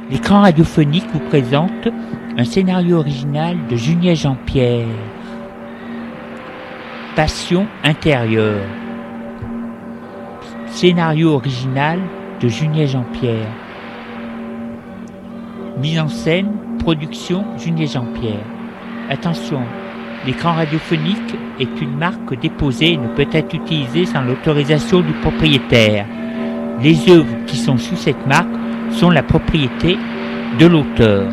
L'écran radiophonique vous présente un scénario original de Junier Jean-Pierre. Passion intérieure. Scénario original de Junier Jean-Pierre. Mise en scène, production Junier Jean-Pierre. Attention, l'écran radiophonique est une marque déposée et ne peut être utilisée sans l'autorisation du propriétaire. Les œuvres qui sont sous cette marque sont la propriété de l'auteur.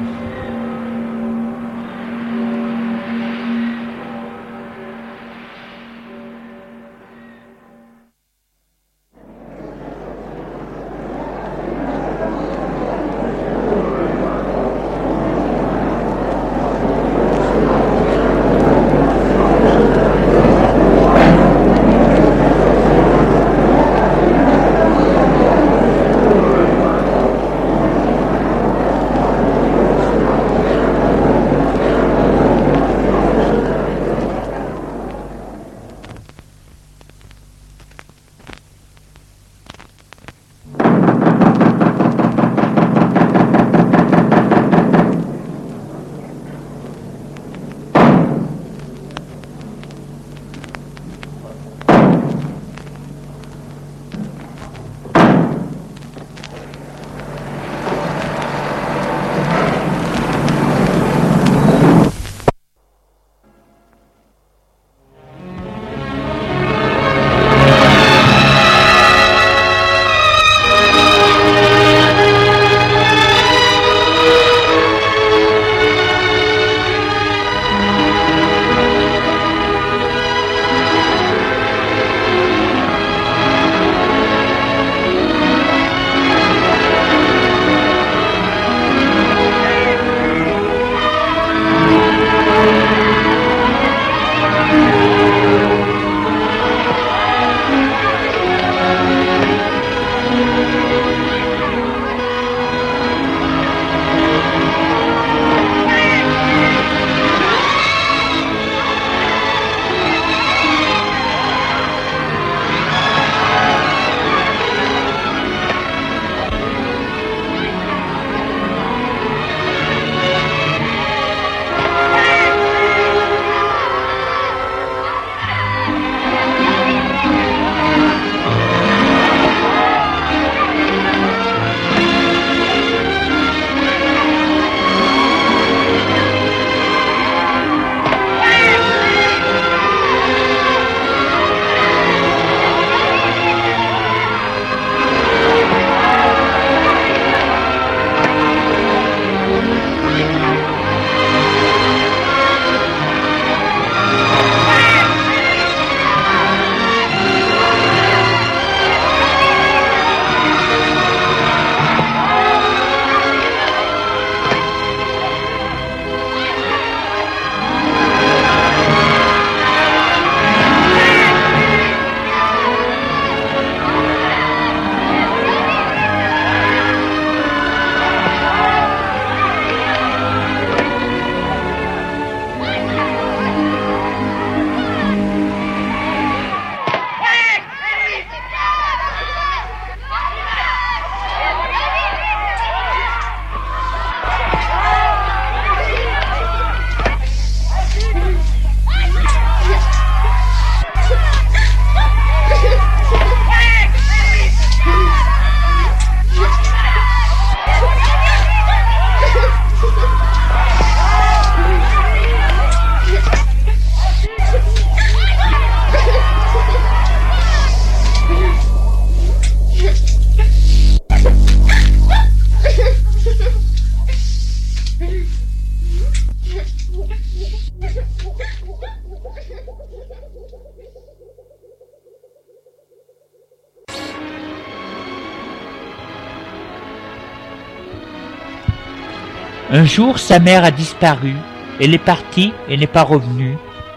Un jour, sa mère a disparu. Elle est partie et n'est pas revenue.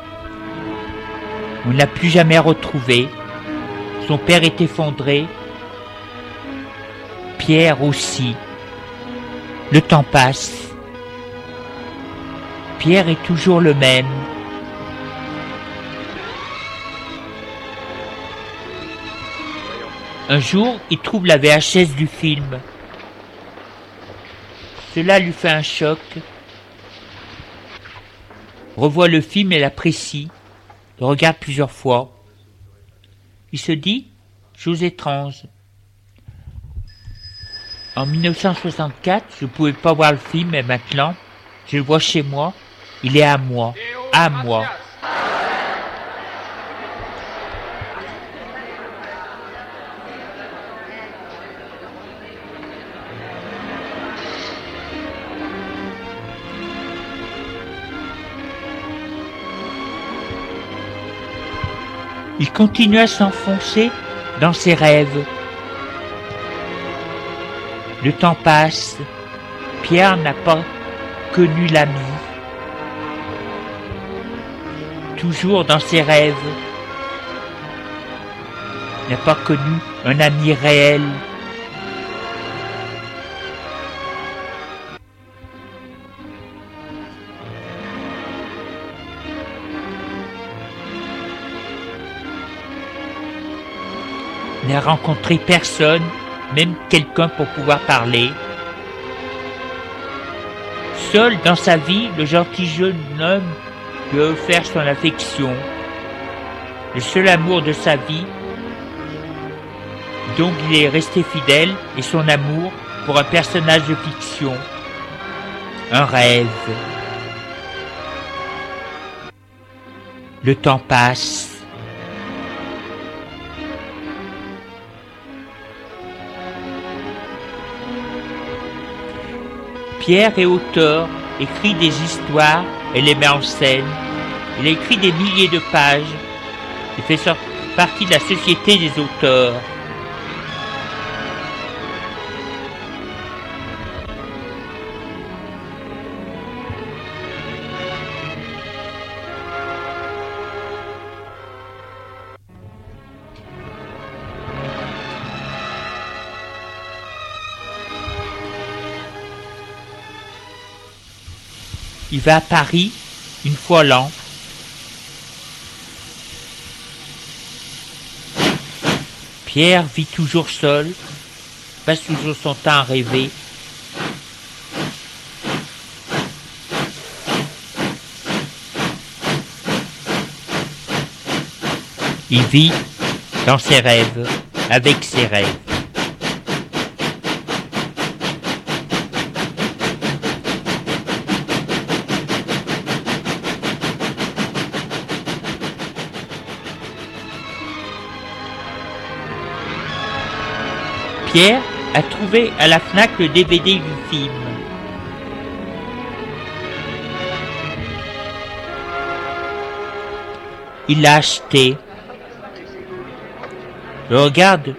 On ne l'a plus jamais retrouvée. Son père est effondré. Pierre aussi. Le temps passe. Pierre est toujours le même. Un jour, il trouve la VHS du film. Cela lui fait un choc. Revoit le film et l'apprécie. Le regarde plusieurs fois. Il se dit, chose étrange. En 1964, je ne pouvais pas voir le film, et maintenant, je le vois chez moi. Il est à moi. À moi. Il continue à s'enfoncer dans ses rêves. Le temps passe. Pierre n'a pas connu l'ami. Toujours dans ses rêves. Il n'a pas connu un ami réel. Il n'a rencontré personne, même quelqu'un pour pouvoir parler. Seul dans sa vie, le gentil jeune homme lui a offert son affection, le seul amour de sa vie, donc il est resté fidèle, et son amour pour un personnage de fiction, un rêve. Le temps passe. Pierre est auteur, écrit des histoires et les met en scène. Il a écrit des milliers de pages. Il fait partie de la Société des auteurs. Il va à Paris une fois l'an. Pierre vit toujours seul, passe toujours son temps à rêver. Il vit dans ses rêves, avec ses rêves. Pierre a trouvé à la Fnac le DVD du film. Il l'a acheté. Le regarde.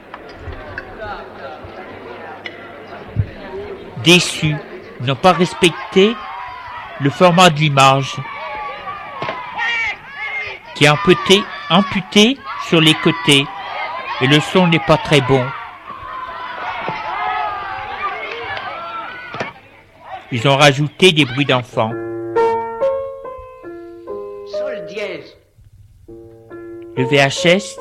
Déçu. Ils n'ont pas respecté le format de l'image, qui est amputé sur les côtés. Et le son n'est pas très bon. Ils ont rajouté des bruits d'enfants. Sol dièse. Le VHS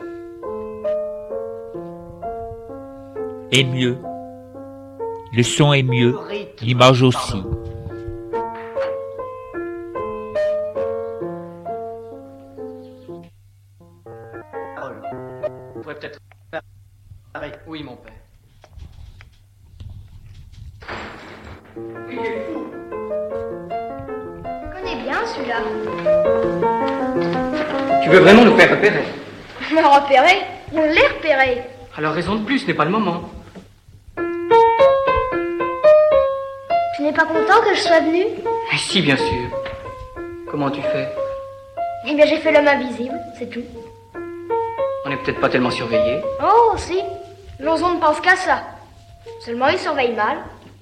est mieux. Le son est mieux. L'image aussi. On pourrait peut-être... Oui, mon père. Je connais bien celui-là. Tu veux vraiment nous faire repérer? Me repérer? On l'est repéré. Alors raison de plus, ce n'est pas le moment. Tu n'es pas content que je sois venu? Mais si, bien sûr. Comment tu fais? Eh bien, j'ai fait l'homme invisible, c'est tout. On n'est peut-être pas tellement surveillés. Oh, si. L'ozon ne pense qu'à ça. Seulement, il surveille mal.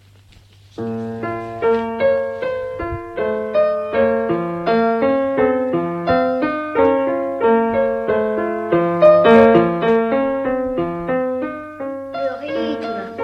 Le rythme.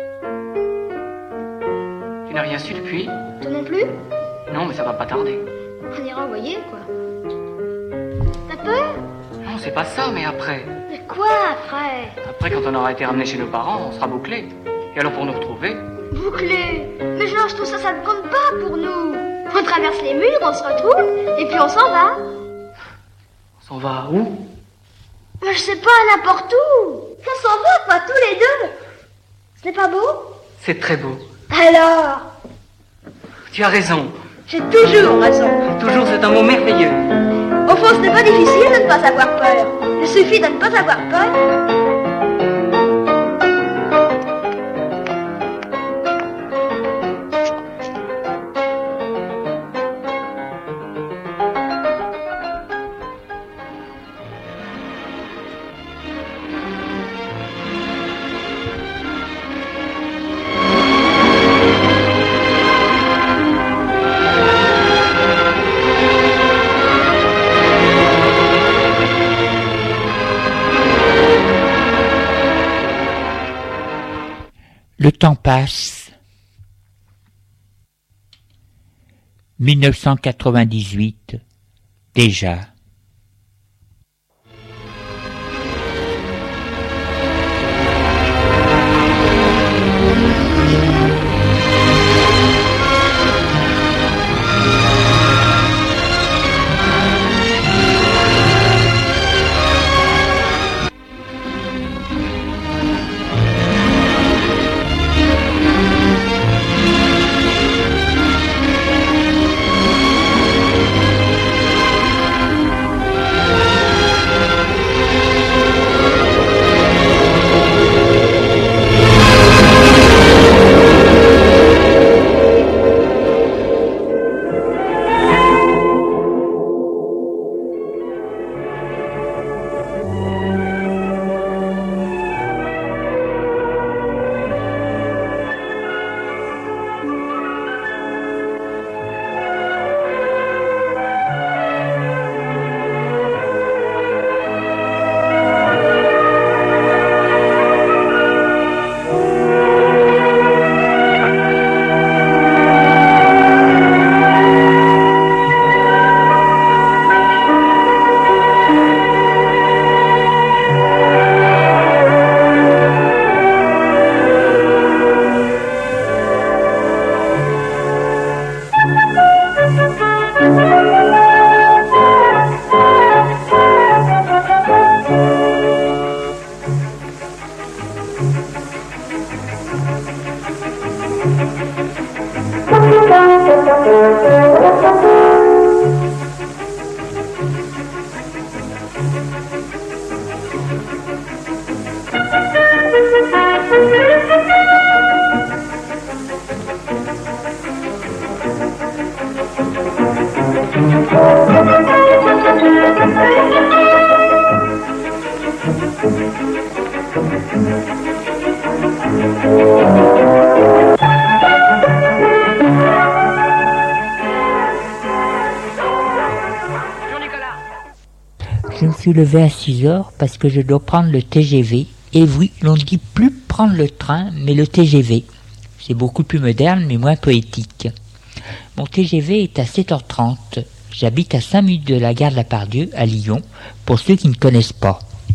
Tu n'as rien su depuis? Toi non plus? Non, mais ça va pas tarder. On ira envoyer, quoi. T'as peur? Non, c'est pas ça, mais après. Mais quoi, après? Après, quand on aura été ramené chez nos parents, on sera bouclé. Et alors pour nous retrouver, Bouclé. Mais Georges, tout ça, ça ne compte pas pour nous. On traverse les murs, on se retrouve, et puis on s'en va. On s'en va où? Mais je sais pas, n'importe où. On s'en va, quoi, tous les deux. Ce n'est pas beau? C'est très beau. Alors? Tu as raison. J'ai toujours raison. Toujours, c'est un mot merveilleux. Au fond, ce n'est pas difficile de ne pas avoir peur. Il suffit de ne pas avoir peur. Le temps passe. 1998, déjà. Je me suis levé à 6 heures parce que je dois prendre le TGV. Et oui, l'on ne dit plus prendre le train, mais le TGV. C'est beaucoup plus moderne, mais moins poétique. Mon TGV est à 7h30. J'habite à 5 minutes de la gare de la Pardieu, à Lyon, pour ceux qui ne connaissent pas.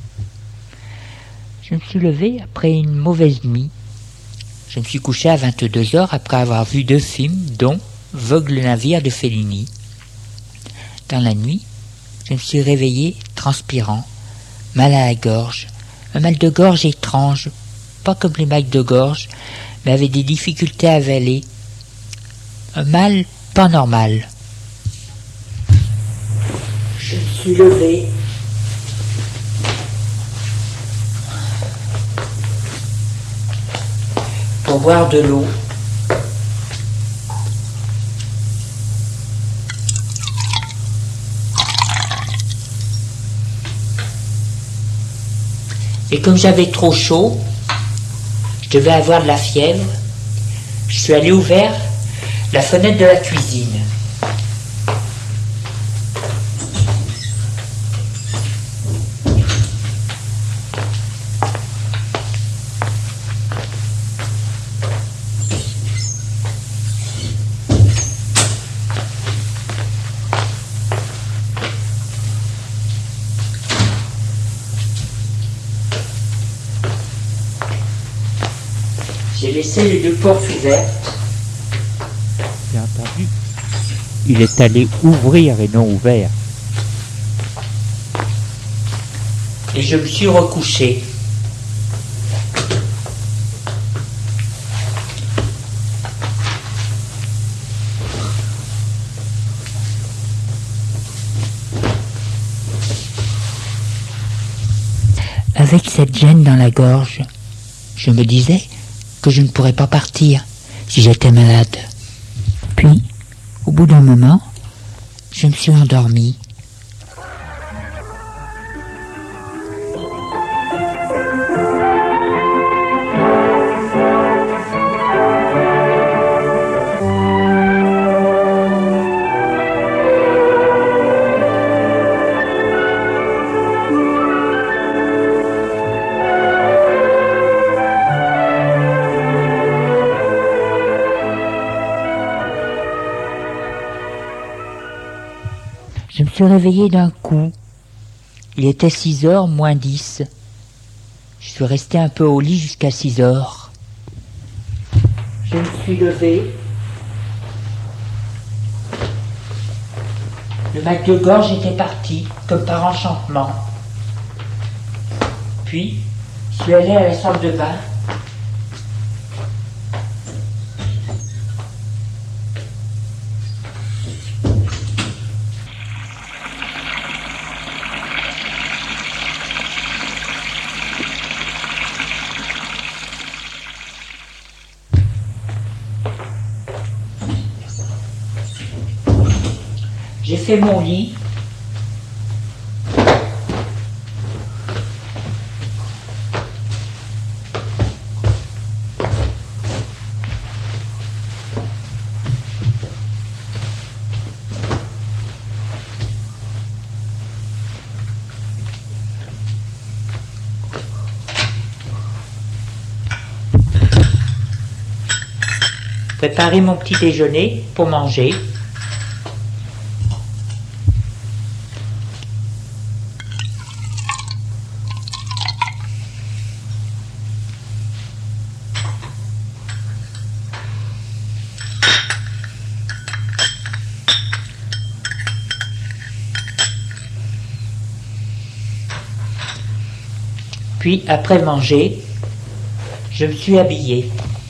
Je me suis levé après une mauvaise nuit. Je me suis couché à 22h après avoir vu 2 films, dont Vogue le navire de Fellini. Dans la nuit, je me suis réveillé transpirant, mal à la gorge, un mal de gorge étrange, pas comme les mal de gorge, mais avec des difficultés à avaler. Un mal pas normal. Je me suis levé. Pour boire de l'eau. Et comme j'avais trop chaud, je devais avoir de la fièvre, je suis allé ouvrir la fenêtre de la cuisine. J'ai laissé les deux portes ouvertes. Bien entendu, il est allé ouvrir et non ouvert. Et je me suis recouché. Avec cette gêne dans la gorge, je me disais que je ne pourrais pas partir si j'étais malade. Puis, au bout d'un moment, je me suis endormi. Je me suis réveillé d'un coup. Il était 6h moins 10. Je suis resté un peu au lit jusqu'à 6h. Je me suis levé. Le mal de gorge était parti, comme par enchantement. Puis, je suis allé à la salle de bain. J'ai fait mon lit. Préparé mon petit déjeuner pour manger. Puis, après manger, je me suis habillé.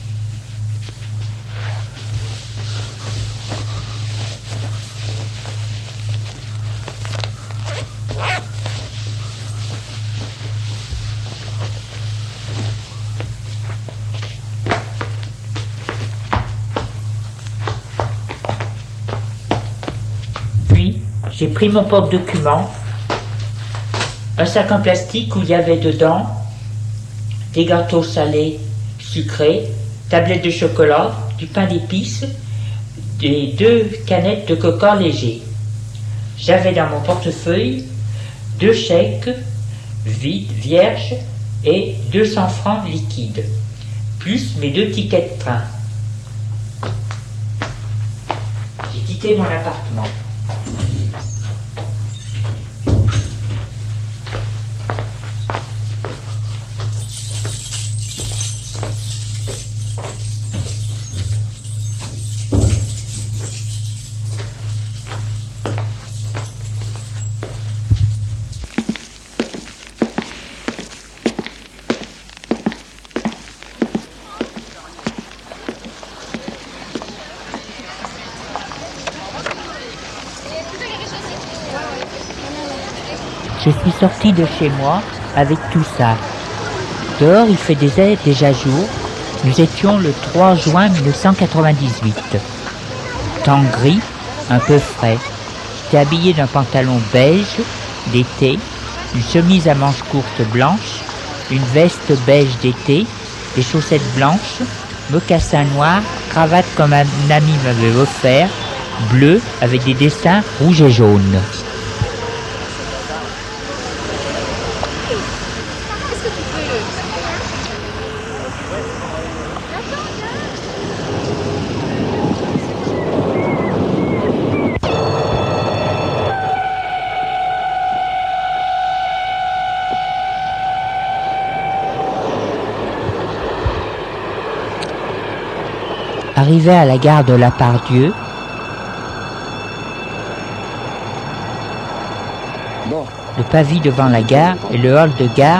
Puis, j'ai pris mon porte-documents, un sac en plastique où il y avait dedans des gâteaux salés, sucrés, tablettes de chocolat, du pain d'épices, et 2 canettes de coca léger. J'avais dans mon portefeuille 2 chèques vides, vierges, et 200 francs liquides, plus mes 2 tickets de train. J'ai quitté mon appartement. Je suis sorti de chez moi avec tout ça. Dehors, il faisait déjà jour. Nous étions le 3 juin 1998. Temps gris, un peu frais. J'étais habillé d'un pantalon beige d'été, une chemise à manches courtes blanches, une veste beige d'été, des chaussettes blanches, mocassins noirs, cravate comme un ami m'avait offert, bleu avec des dessins rouges et jaunes. Arrivé à la gare de La Part-Dieu, le pavis devant la gare et le hall de gare,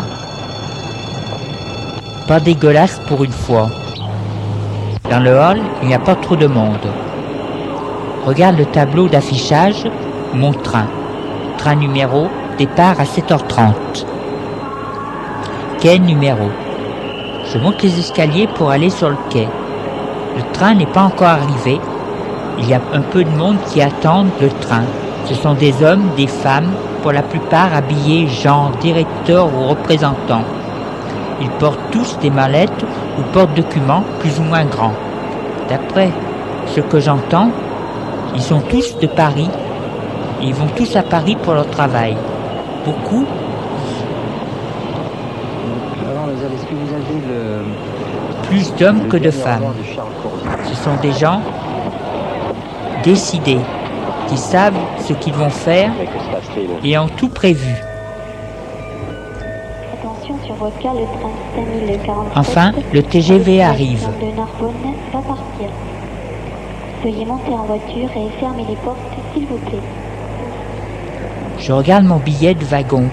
pas dégueulasse pour une fois. Dans le hall, il n'y a pas trop de monde. Regarde le tableau d'affichage, mon train. Train numéro, départ à 7h30. Quai numéro. Je monte les escaliers pour aller sur le quai. Le train n'est pas encore arrivé. Il y a un peu de monde qui attendent le train. Ce sont des hommes, des femmes, pour la plupart habillés genre directeurs ou représentants. Ils portent tous des mallettes ou porte-documents plus ou moins grands. D'après ce que j'entends, ils sont tous de Paris. Ils vont tous à Paris pour leur travail. Beaucoup. Alors, est-ce que vous avez plus d'hommes que de femmes. Ce sont des gens décidés, qui savent ce qu'ils vont faire et ont tout prévu. Attention sur votre cas, le train 5047. Enfin, le TGV arrive. De Narbonne va partir. Veuillez monter en voiture et fermer les portes, s'il vous plaît. Je regarde mon billet de wagon.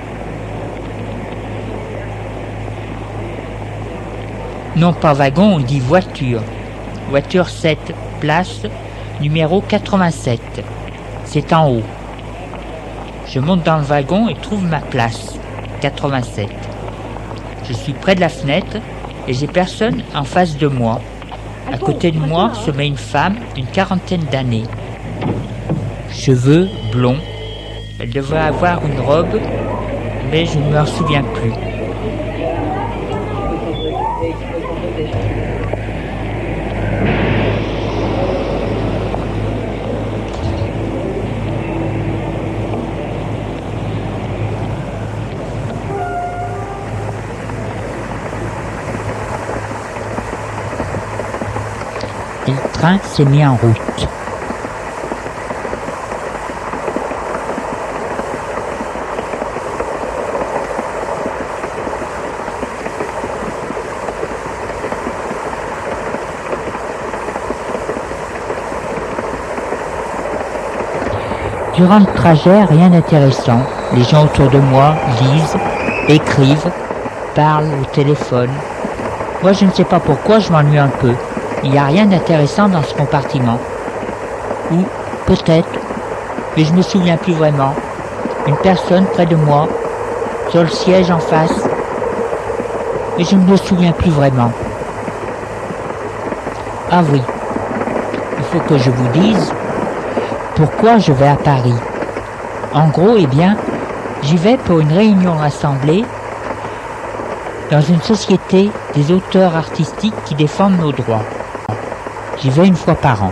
Non pas wagon, on dit voiture. Voiture 7, place numéro 87. C'est en haut. Je monte dans le wagon et trouve ma place, 87. Je suis près de la fenêtre et j'ai personne en face de moi. À côté de moi se met une femme d'une quarantaine d'années. Cheveux blonds. Elle devrait avoir une robe, mais je ne m'en souviens plus. Et le train s'est mis en route. Durant le trajet, rien d'intéressant. Les gens autour de moi lisent, écrivent, parlent au téléphone. Moi, je ne sais pas pourquoi, je m'ennuie un peu. Il n'y a rien d'intéressant dans ce compartiment. Ou peut-être, mais je me souviens plus vraiment. Une personne près de moi, sur le siège en face, mais je ne me souviens plus vraiment. Ah oui, il faut que je vous dise pourquoi je vais à Paris. En gros, eh bien, j'y vais pour une réunion rassemblée dans une société des auteurs artistiques qui défendent nos droits. J'y vais une fois par an.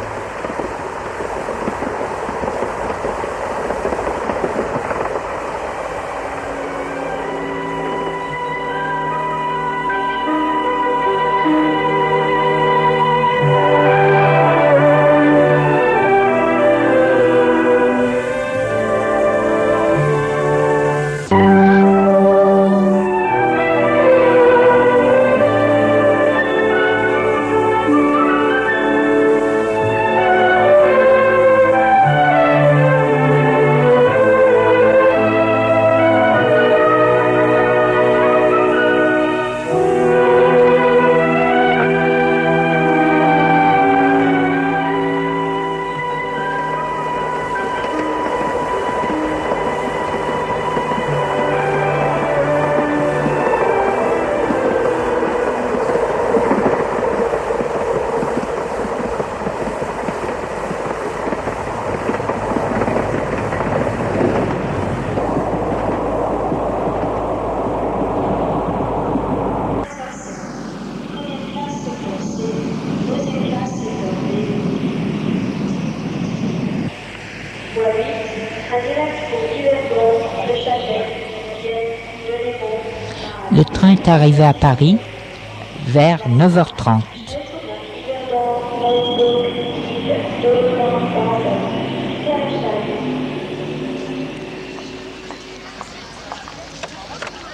Le train est arrivé à Paris vers 9h30.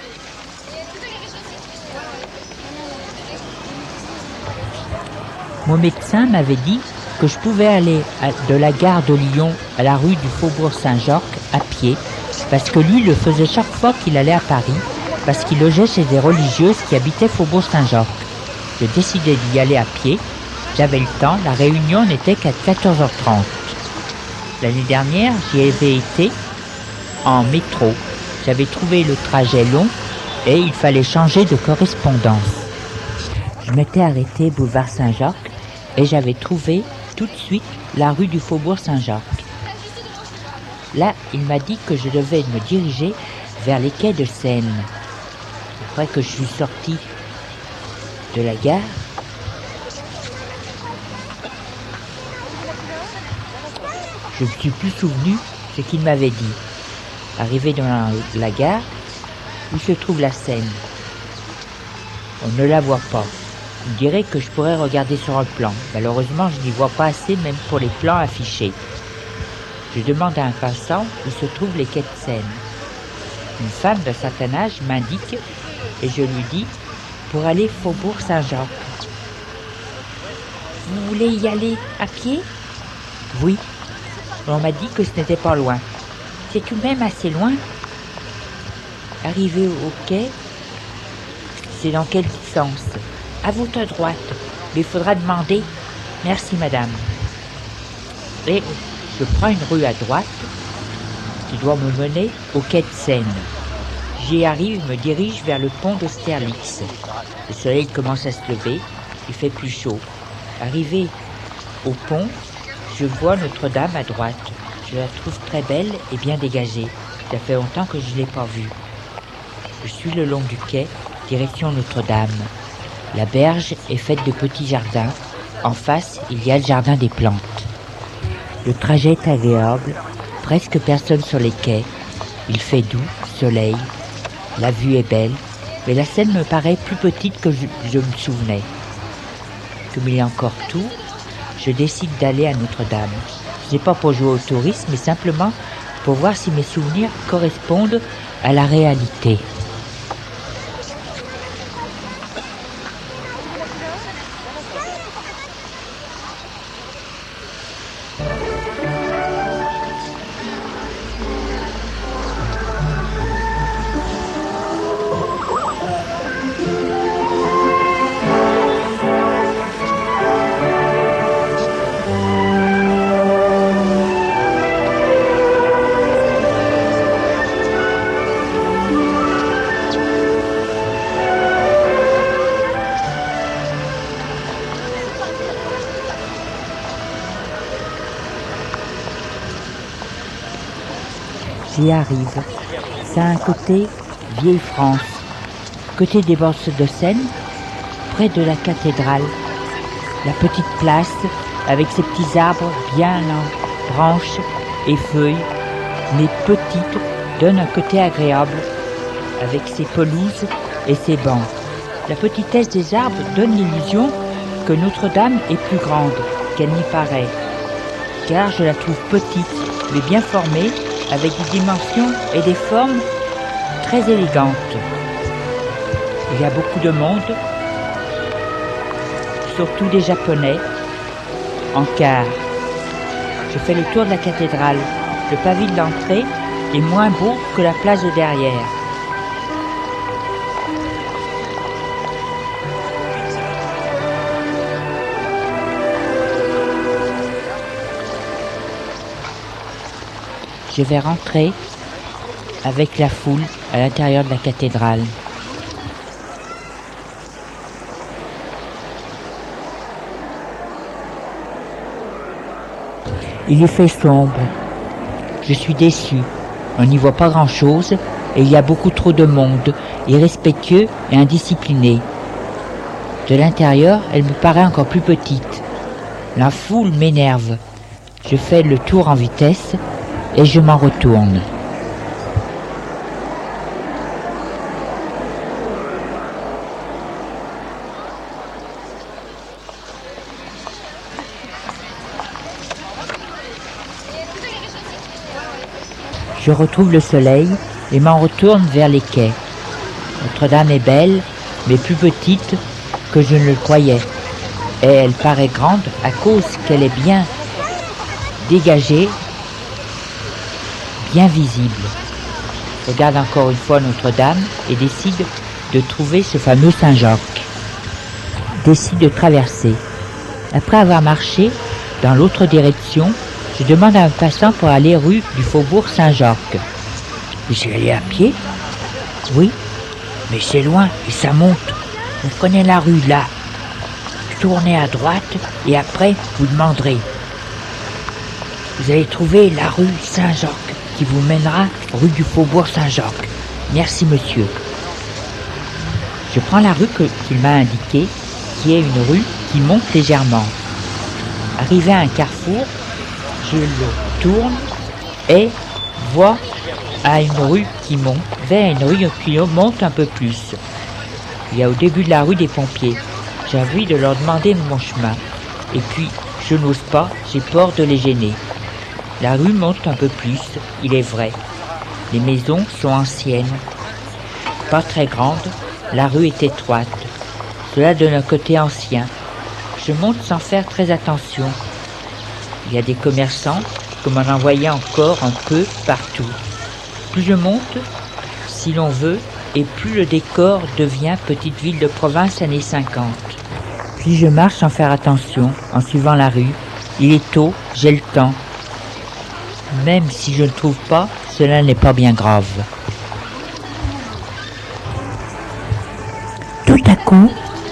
Moi mon médecin m'avait dit que je pouvais aller de la gare de Lyon à la rue du Faubourg Saint-Jacques à pied, parce que lui le faisait chaque fois qu'il allait à Paris, parce qu'il logeait chez des religieuses qui habitaient Faubourg Saint-Jacques. Je décidai d'y aller à pied, j'avais le temps, la réunion n'était qu'à 14h30. L'année dernière, j'y avais été en métro. J'avais trouvé le trajet long et il fallait changer de correspondance. Je m'étais arrêté boulevard Saint-Jacques et j'avais trouvé tout de suite la rue du Faubourg Saint-Jacques. Là, il m'a dit que je devais me diriger vers les quais de Seine. Après que je suis sorti de la gare, je ne me suis plus souvenu ce qu'il m'avait dit. Arrivé dans la gare, où se trouve la Seine. On ne la voit pas. On dirait que je pourrais regarder sur un plan. Malheureusement, je n'y vois pas assez, même pour les plans affichés. Je demande à un passant où se trouvent les quais de Seine. Une femme d'un certain âge m'indique et je lui dis pour aller Faubourg Saint-Jacques. Vous voulez y aller à pied? Oui. On m'a dit que ce n'était pas loin. C'est tout de même assez loin. Arrivé au quai, c'est dans quel sens? À votre droite, mais il faudra demander. Merci madame. Et je prends une rue à droite qui doit me mener au quai de Seine. J'y arrive, me dirige vers le pont d'Austerlitz. Le soleil commence à se lever, il fait plus chaud. Arrivé au pont, je vois Notre-Dame à droite. Je la trouve très belle et bien dégagée. Ça fait longtemps que je ne l'ai pas vue. Je suis le long du quai, direction Notre-Dame. La berge est faite de petits jardins. En face, il y a le jardin des plantes. Le trajet est agréable, presque personne sur les quais. Il fait doux, soleil. La vue est belle, mais la Seine me paraît plus petite que je me souvenais. Comme il y a encore tout, je décide d'aller à Notre-Dame. Ce n'est pas pour jouer au tourisme, mais simplement pour voir si mes souvenirs correspondent à la réalité. J'y arrive. C'est un côté vieille France, côté des bords de Seine, près de la cathédrale. La petite place avec ses petits arbres bien en branches et feuilles, mais petites, donne un côté agréable avec ses pelouses et ses bancs. La petitesse des arbres donne l'illusion que Notre-Dame est plus grande qu'elle n'y paraît, car je la trouve petite mais bien formée, avec des dimensions et des formes très élégantes. Il y a beaucoup de monde, surtout des Japonais, en car. Je fais le tour de la cathédrale. Le pavé de l'entrée est moins beau que la place de derrière. Je vais rentrer avec la foule à l'intérieur de la cathédrale. Il y fait sombre. Je suis déçu. On n'y voit pas grand-chose et il y a beaucoup trop de monde, irrespectueux et indiscipliné. De l'intérieur, elle me paraît encore plus petite. La foule m'énerve. Je fais le tour en vitesse et je m'en retourne. Je retrouve le soleil et m'en retourne vers les quais. Notre-Dame est belle, mais plus petite que je ne le croyais. et elle paraît grande à cause qu'elle est bien dégagée, bien visible. Regarde encore une fois Notre-Dame et décide de trouver ce fameux Saint-Jacques. Décide de traverser. Après avoir marché dans l'autre direction, je demande à un passant pour aller rue du Faubourg Saint-Jacques. Vous y allez à pied? Oui, mais c'est loin et ça monte. Vous prenez la rue là, tournez à droite et après vous demanderez. Vous allez trouver la rue Saint-Jacques qui vous mènera rue du Faubourg Saint-Jacques. Merci monsieur. Je prends la rue qu'il m'a indiquée, qui est une rue qui monte légèrement. Arrivé à un carrefour, je le tourne et vois à une rue qui monte, vers une rue qui monte un peu plus. Il y a au début de la rue des pompiers. J'ai envie de leur demander mon chemin. Et puis, je n'ose pas, j'ai peur de les gêner. La rue monte un peu plus, il est vrai. Les maisons sont anciennes, pas très grandes, la rue est étroite. Cela donne un côté ancien. Je monte sans faire très attention. Il y a des commerçants, comme on en voyait encore un peu partout. Plus je monte, si l'on veut, et plus le décor devient petite ville de province années 50. Puis je marche sans faire attention, en suivant la rue. Il est tôt, j'ai le temps. Même si je ne trouve pas, cela n'est pas bien grave. Tout à coup,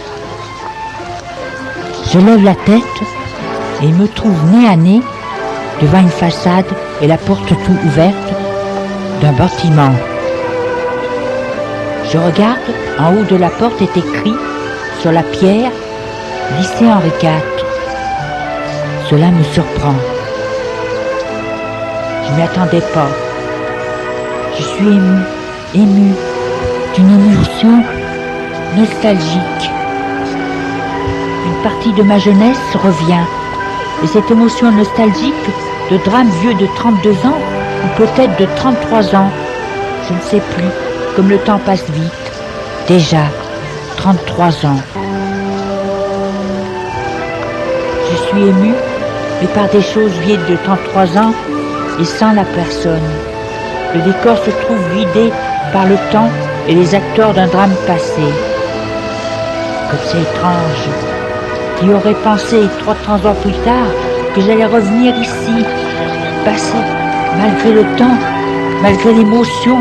je lève la tête et me trouve nez à nez devant une façade et la porte tout ouverte d'un bâtiment. Je regarde, en haut de la porte est écrit sur la pierre « Lycée Henri IV ». Cela me surprend. Je ne m'y attendais pas. Je suis ému d'une émotion nostalgique. Une partie de ma jeunesse revient. Et cette émotion nostalgique de drame vieux de 32 ans, ou peut-être de 33 ans, je ne sais plus, comme le temps passe vite. Déjà, 33 ans. Je suis ému, mais par des choses vieilles de 33 ans et sans la personne. Le décor se trouve vidé par le temps et les acteurs d'un drame passé. Comme c'est étrange. Qui aurait pensé 300 ans plus tard que j'allais revenir ici, passer malgré le temps, malgré l'émotion.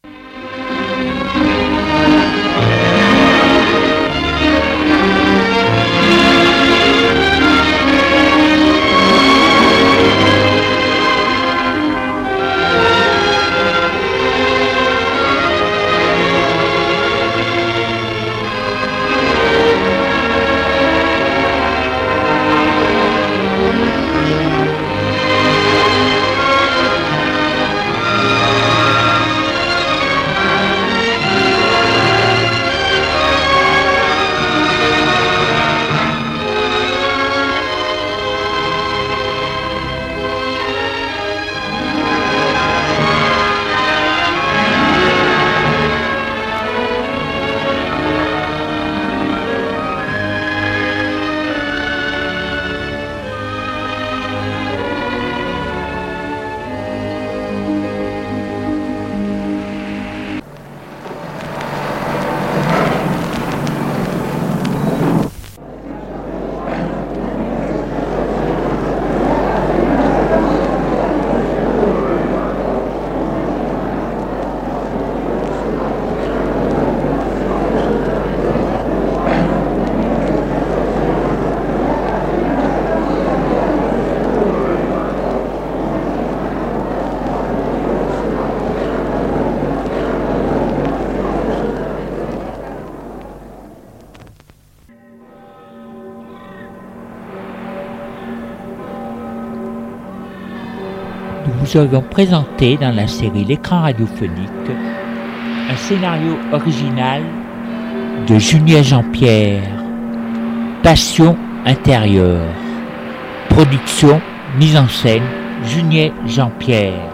Nous avions présenté dans la série L'écran radiophonique un scénario original de Junier Jean-Pierre, Passion intérieure. Production, mise en scène, Junier Jean-Pierre.